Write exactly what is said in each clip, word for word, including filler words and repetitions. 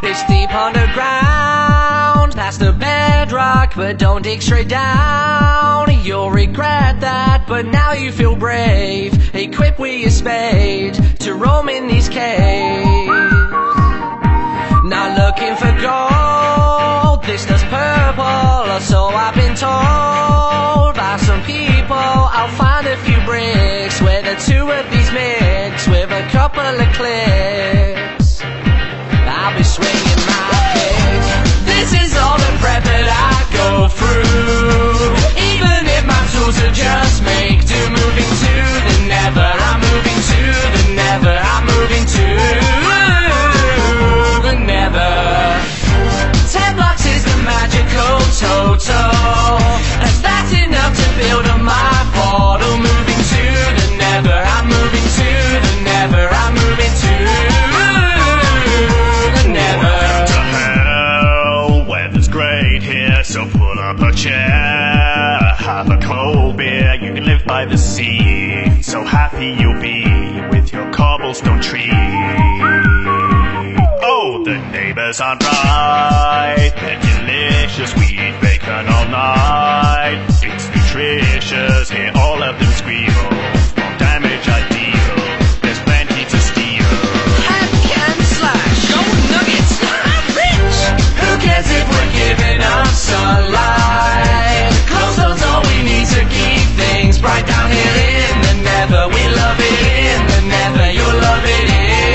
It's deep underground, that's the bedrock, but don't dig straight down. You'll regret that, but now you feel brave, equipped with your spade to roam in these caves. Not looking for gold, this does purple, or so I've been told by some people. I'll find a few bricks where the two of these mix with a couple of clicks. I'll be swinging my pick. This is all the prep that I go through. Even if my tools are just make do. Moving to the never, I'm moving to the never, I'm moving to the never. Ten blocks is the magical total, as that's enough to build on my portal. Moving to the never, I'm moving to the never, I'm moving to the never. To hell, weather's great here, so pull up a chair, have a cold beer. You can live by the sea, so happy you'll be with your cobblestone tree. Oh, the neighbors aren't right, they're delicious. We eat bacon all night, it's nutritious. Hear all of them squeal, won't damage I deal, there's plenty to steal. Ham can slash, gold nuggets, I'm rich. Who cares if we're giving up sunlight? Cobblestone's all we need to keep things bright down here in the nether. We love it in the nether, you'll love it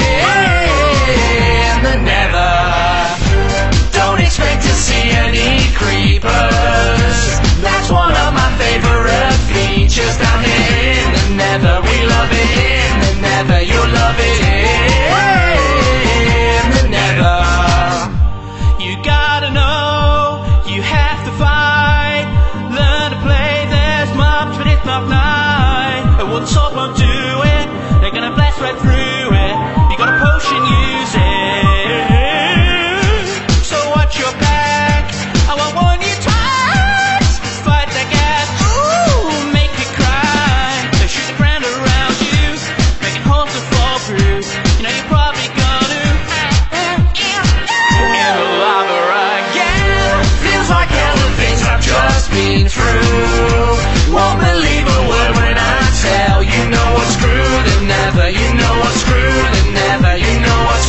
in the nether. Don't expect to see any creepers, that's one of my favorite features down here in the nether. We love it in the nether, you'll love it in the nether. You gotta know, you have to fight, learn to play, there's mobs but it's not night. And one sword won't do it, they're gonna blast right through it. You got a potion, use it. So watch your back, I won't warn you twice. Fight the gas, ooh, make you cry. They shoot the ground around you, making holes to fall through. You know you're probably gonna in the lava again. Feels like hell the things I've just been through. Won't believe a word when I tell you know what's screwed and never. You know what's screwed and never. You know what's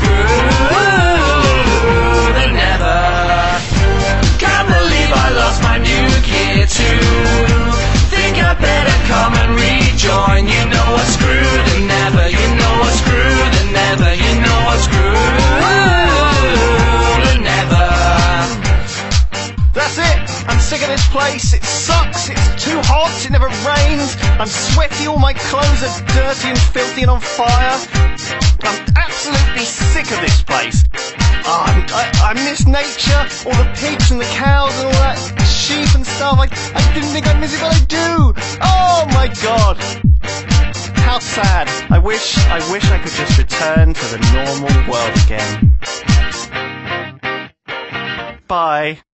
screwed and never. Can't believe I lost my new gear too. Think I better come and rejoin. You know what's screwed and never. You know what's screwed and never. You know what's screwed and never. That's it! I'm sick of this place, it sucks, it's too hot, it never rains, I'm sweaty, all my clothes are dirty and filthy and on fire. I'm absolutely sick of this place. Oh, I'm, I, I miss nature, all the pigs and the cows and all that sheep and stuff. I, I didn't think I'd miss it, but I do! Oh my god! How sad. I wish, I wish I could just return to the normal world again. Bye.